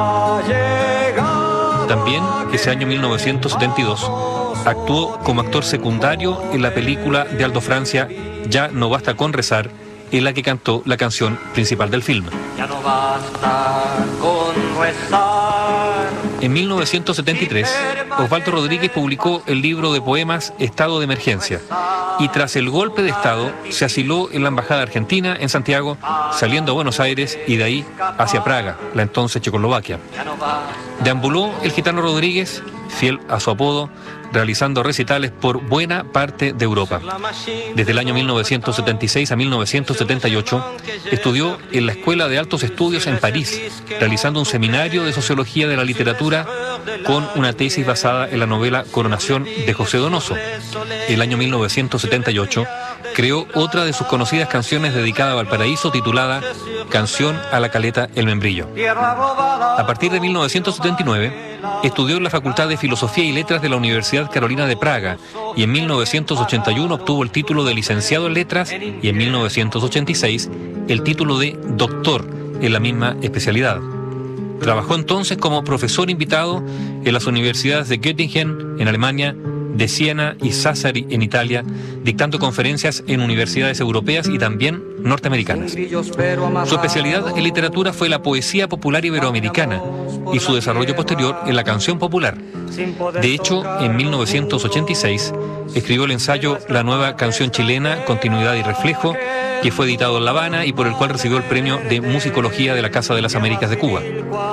También, ese año 1972, actuó como actor secundario en la película de Aldo Francia Ya no basta con rezar, en la que cantó la canción principal del film. Ya no basta con rezar. En 1973, Osvaldo Rodríguez publicó el libro de poemas Estado de Emergencia y tras el golpe de Estado se asiló en la Embajada Argentina en Santiago, saliendo a Buenos Aires y de ahí hacia Praga, la entonces Checoslovaquia. Deambuló el Gitano Rodríguez, fiel a su apodo, realizando recitales por buena parte de Europa. Desde el año 1976 a 1978 estudió en la Escuela de Altos Estudios en París, realizando un seminario de Sociología de la Literatura con una tesis basada en la novela Coronación de José Donoso. El año 1978 creó otra de sus conocidas canciones dedicada a Valparaíso, titulada Canción a la Caleta El Membrillo. A partir de 1979 estudió en la Facultad de Filosofía y Letras de la Universidad Carolina de Praga y en 1981 obtuvo el título de licenciado en Letras y en 1986 el título de doctor en la misma especialidad. Trabajó entonces como profesor invitado en las universidades de Göttingen, en Alemania, de Siena y Sassari, en Italia, dictando conferencias en universidades europeas y también norteamericanas. Su especialidad en literatura fue la poesía popular iberoamericana y su desarrollo posterior en la canción popular. De hecho, en 1986 escribió el ensayo La nueva canción chilena, continuidad y reflejo, que fue editado en La Habana y por el cual recibió el premio de musicología de la Casa de las Américas de Cuba.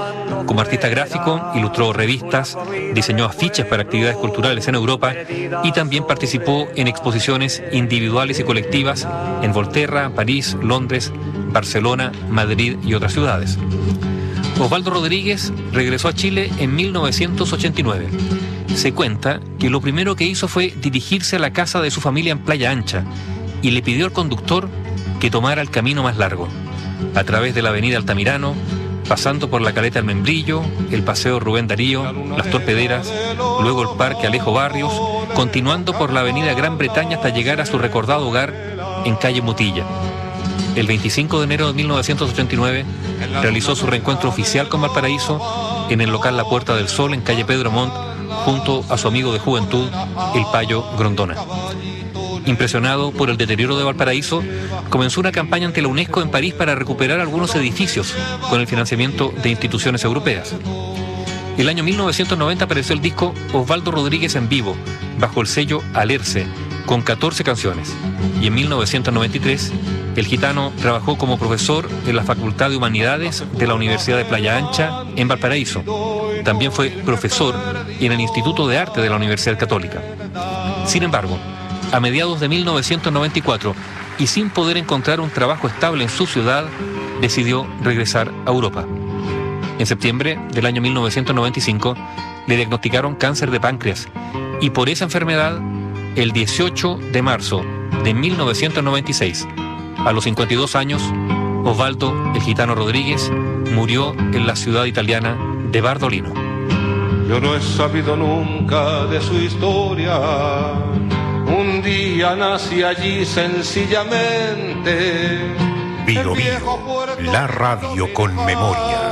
Como artista gráfico, ilustró revistas, diseñó afiches para actividades culturales en Europa y también participó en exposiciones individuales y colectivas en Volterra, París, Londres, Barcelona, Madrid y otras ciudades. Osvaldo Rodríguez regresó a Chile en 1989. Se cuenta que lo primero que hizo fue dirigirse a la casa de su familia en Playa Ancha y le pidió al conductor que tomara el camino más largo, a través de la avenida Altamirano, pasando por la Caleta del Membrillo, el Paseo Rubén Darío, las Torpederas, luego el Parque Alejo Barrios, continuando por la avenida Gran Bretaña hasta llegar a su recordado hogar en calle Mutilla. El 25 de enero de 1989 realizó su reencuentro oficial con Valparaíso en el local La Puerta del Sol en calle Pedro Montt, junto a su amigo de juventud, el Payo Grondona. Impresionado por el deterioro de Valparaíso, comenzó una campaña ante la UNESCO en París para recuperar algunos edificios con el financiamiento de instituciones europeas. El año 1990 apareció el disco Osvaldo Rodríguez en vivo, bajo el sello Alerce, con 14 canciones. Y en 1993, el gitano trabajó como profesor en la Facultad de Humanidades de la Universidad de Playa Ancha en Valparaíso. También fue profesor en el Instituto de Arte de la Universidad Católica. Sin embargo, a mediados de 1994, y sin poder encontrar un trabajo estable en su ciudad, decidió regresar a Europa. En septiembre del año 1995, le diagnosticaron cáncer de páncreas, y por esa enfermedad, el 18 de marzo de 1996, a los 52 años, Osvaldo, el gitano Rodríguez, murió en la ciudad italiana de Bardolino. Yo no he sabido nunca de su historia. Un día nací allí sencillamente. Bio Bio, la radio con memoria.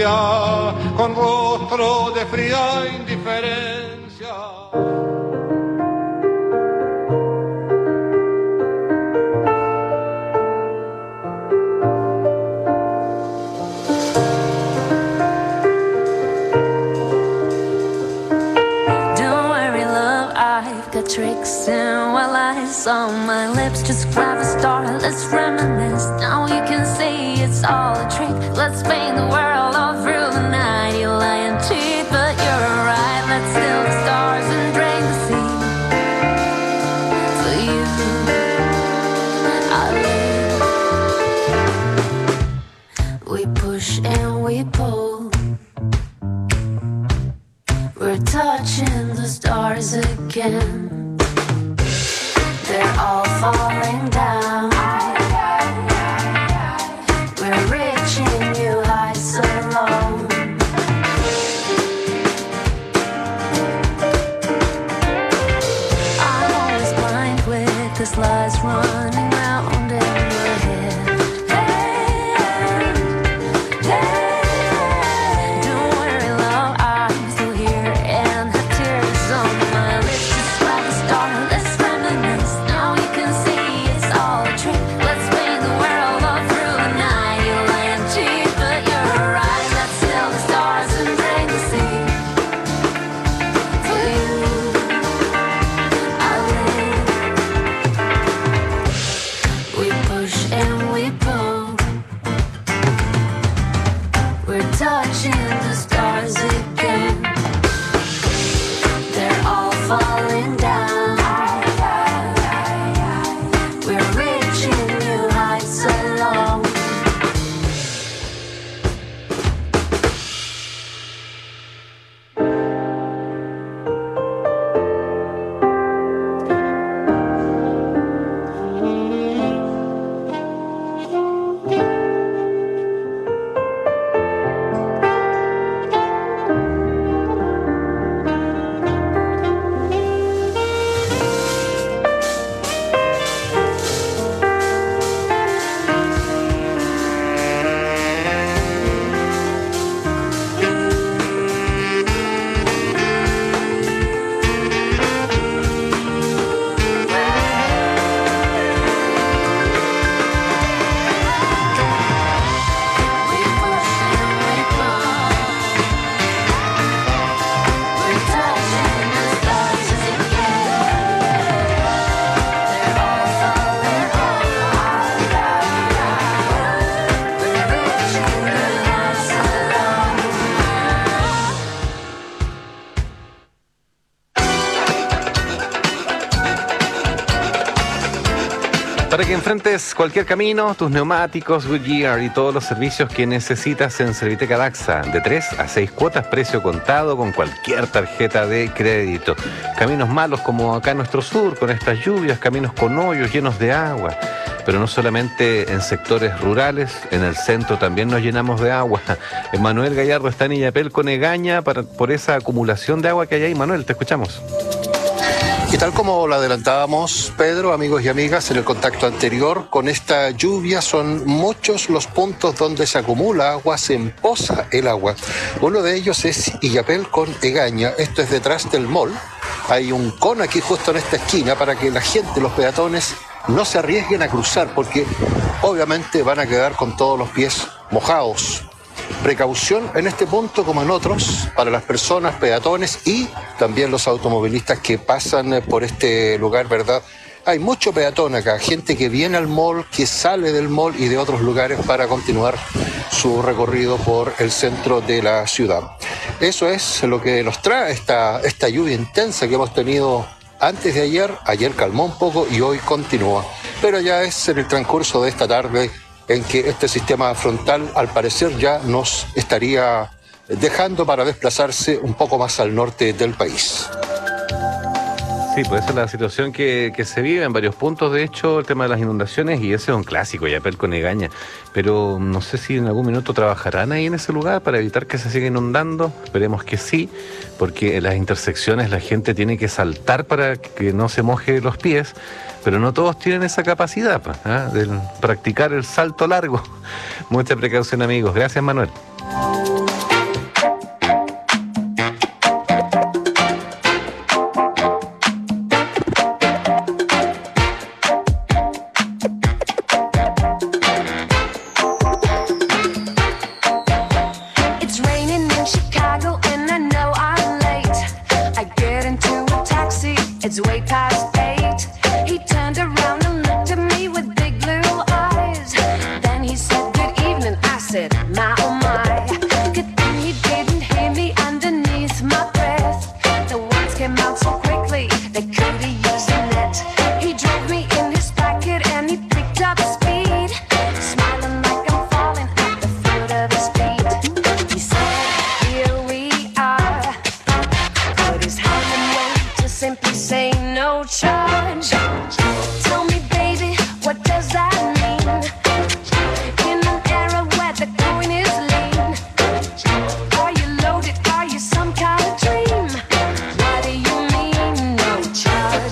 Con rostro de fría indiferencia. Tricks and while I saw my lips, just grab a star, let's reminisce. Now you can see it's all a trick. Let's paint the world all through the night. You lying cheap, but you're right. Let's steal the stars and drain the sea. For you, I live. We push and we pull. We're touching the stars again. They're all falling down. We're reaching new heights alone. I'm always blind with this lies running round in my head. Don't worry, love, I'm still here and have tears on my lips. Just grab a star, let's reminisce. Now you can see it's all a trick. Let's paint the world all through the night. You land cheap, but you're right. Let's steal the stars and drain the sea. For you, I live. Para que enfrentes cualquier camino, tus neumáticos, Goodyear y todos los servicios que necesitas en Serviteca Daxa, de 3 a 6 cuotas, precio contado con cualquier tarjeta de crédito. Caminos malos como acá en nuestro sur, con estas lluvias, caminos con hoyos llenos de agua. Pero no solamente en sectores rurales, en el centro también nos llenamos de agua. Manuel Gallardo está en Illapel con Egaña por esa acumulación de agua que hay ahí. Manuel, te escuchamos. Y tal como lo adelantábamos, Pedro, amigos y amigas, en el contacto anterior, con esta lluvia son muchos los puntos donde se acumula agua, se empoza el agua. Uno de ellos es Illapel con Egaña. Esto es detrás del mall. Hay un cono aquí justo en esta esquina para que la gente, los peatones, no se arriesguen a cruzar porque obviamente van a quedar con todos los pies mojados. Precaución en este punto como en otros para las personas, peatones y también los automovilistas que pasan por este lugar, ¿verdad? Hay mucho peatón acá, gente que viene al mall, que sale del mall y de otros lugares para continuar su recorrido por el centro de la ciudad. Eso es lo que nos trae esta lluvia intensa que hemos tenido antes de ayer. Ayer calmó un poco y hoy continúa. Pero ya es en el transcurso de esta tarde en que este sistema frontal al parecer ya nos estaría dejando para desplazarse un poco más al norte del país. Sí, pues esa es la situación que se vive en varios puntos, de hecho, el tema de las inundaciones, y ese es un clásico, Illapel con Egaña. Pero no sé si en algún minuto trabajarán ahí en ese lugar para evitar que se siga inundando. Esperemos que sí, porque en las intersecciones la gente tiene que saltar para que no se moje los pies, pero no todos tienen esa capacidad de practicar el salto largo. Mucha precaución, amigos. Gracias, Manuel. It's way past 8. He turned around and looked at me with big blue eyes. Then he said, good evening. I said, my oh my. Good thing he didn't hear me underneath my breath. The words came out so quickly, they could have used a net. He drove me in his pocket and he picked up speed, smiling like I'm falling at the foot of his feet. He said, here we are. Put his hand in way to simply say no charge. Tell me, baby, what does that mean? In an era where the coin is lean, are you loaded? Are you some kind of dream? What do you mean, no charge?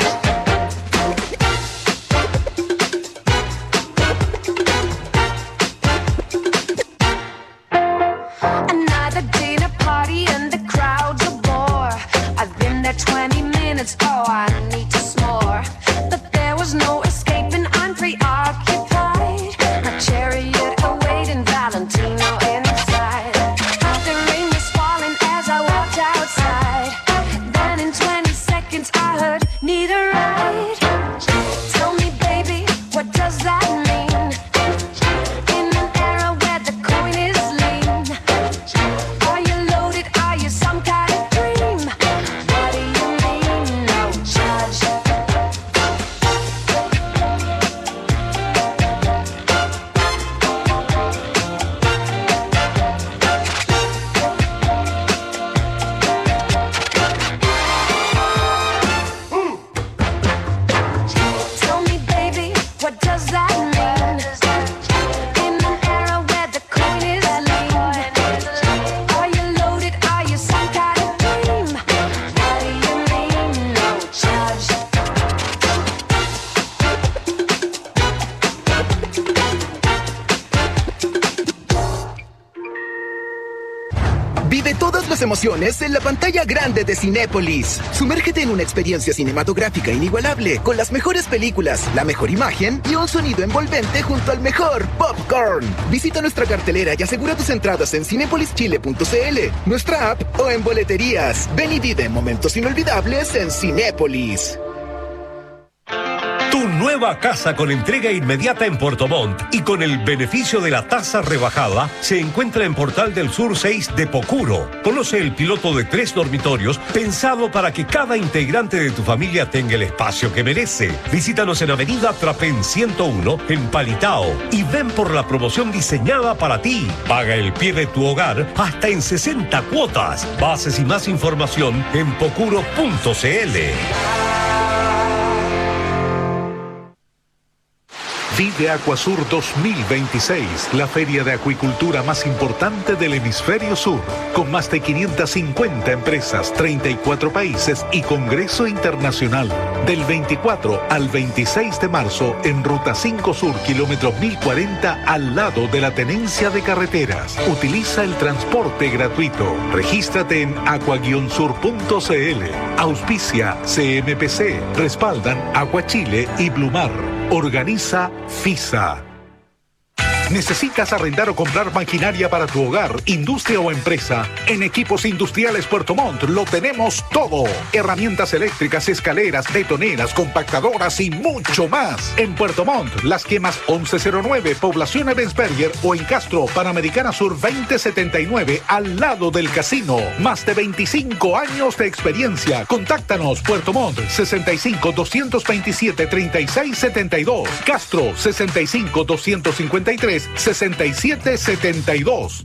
Another dinner party and the crowd's a bore. I've been there 20 minutes, oh, I need to s'more. But there was no escaping, I'm preoccupied. My chariot awaiting Valentino inside. The rain was falling as I walked outside. Then in 20 seconds I heard, need a ride. Tell me, baby, what does that mean? In an era where the coin is lean, are you loaded? Are you some kind of dream? What do you mean, no charge? Tell me, baby, what does that mean? In an era where the coin is lean, are you loaded? Are you some kind of dream? What do you mean, no charge? Vive todas las emociones en la pantalla grande de Cinépolis. Sumérgete en una experiencia cinematográfica inigualable con las mejores películas, la mejor imagen y un sonido envolvente junto al mejor popcorn. Visita nuestra cartelera y asegura tus entradas en cinepolischile.cl, nuestra app o en boleterías. Ven y vive momentos inolvidables en Cinépolis. Tu nueva casa con entrega inmediata en Puerto Montt y con el beneficio de la tasa rebajada se encuentra en Portal del Sur 6 de Pocuro. Conoce el piloto de 3 dormitorios pensado para que cada integrante de tu familia tenga el espacio que merece. Visítanos en Avenida Trapén 101 en Palitao y ven por la promoción diseñada para ti. Paga el pie de tu hogar hasta en 60 cuotas. Bases y más información en pocuro.cl. Vive Acuasur 2026, la feria de acuicultura más importante del hemisferio sur, con más de 550 empresas, 34 países y congreso internacional. Del 24 al 26 de marzo en Ruta 5 Sur, kilómetro 1040, al lado de la Tenencia de Carreteras. Utiliza el transporte gratuito. Regístrate en aqua-sur.cl. Auspicia CMPC. Respaldan Aguachile y Blumar. Organiza FISA. ¿Necesitas arrendar o comprar maquinaria para tu hogar, industria o empresa? En Equipos Industriales Puerto Montt lo tenemos todo. Herramientas eléctricas, escaleras, betoneras, compactadoras y mucho más. En Puerto Montt, Las Quemas 1109, Población Ebensberger, o en Castro, Panamericana Sur 2079, al lado del casino. Más de 25 años de experiencia. Contáctanos. Puerto Montt 65 227 3672. Castro 65 253 6772.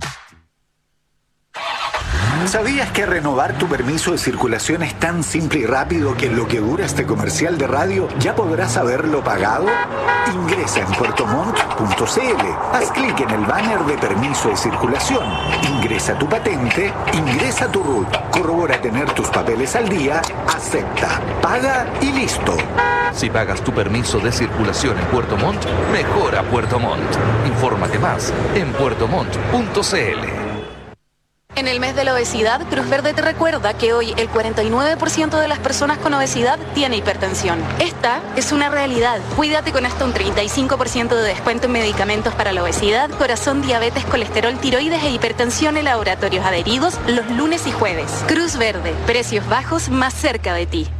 ¿Sabías que renovar tu permiso de circulación es tan simple y rápido que en lo que dura este comercial de radio ya podrás haberlo pagado? Ingresa en puertomont.cl, haz clic en el banner de permiso de circulación, ingresa tu patente, ingresa tu RUT, corrobora tener tus papeles al día, acepta, paga y listo. Si pagas tu permiso de circulación en Puerto Montt, mejora Puerto Montt. Infórmate más en puertomont.cl. En el mes de la obesidad, Cruz Verde te recuerda que hoy el 49% de las personas con obesidad tiene hipertensión. Esta es una realidad. Cuídate con hasta un 35% de descuento en medicamentos para la obesidad, corazón, diabetes, colesterol, tiroides e hipertensión en laboratorios adheridos los lunes y jueves. Cruz Verde, precios bajos más cerca de ti.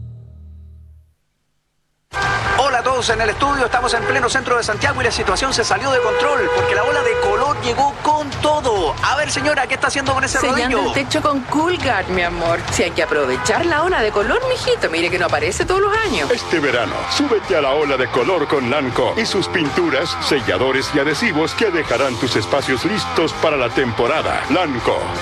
Hola a todos en el estudio, estamos en pleno centro de Santiago y la situación se salió de control porque la ola de calor llegó con todo. A ver, señora, ¿qué está haciendo con ese Sellando rodillo? el techo con Coolguard, mi amor. Si hay que aprovechar la ola de color, mijito, mire que no aparece todos los años. Este verano, súbete a la ola de color con Lanco y sus pinturas, selladores y adhesivos que dejarán tus espacios listos para la temporada. Lanco,